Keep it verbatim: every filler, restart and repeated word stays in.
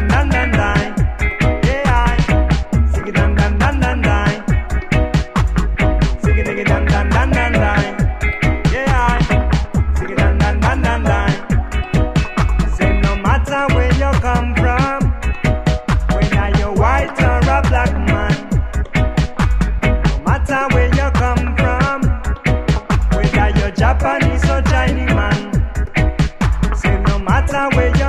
dan dan dan dan. Yeah, sing it dan dan dan dan dan. Sing it dan dan dan dan dan. Yeah, sing it dan dan dan dan dan. Say no matter where you come from, whether you're white or a black man, no matter where you come from, whether you're Japanese or Chinese man, say no matter where you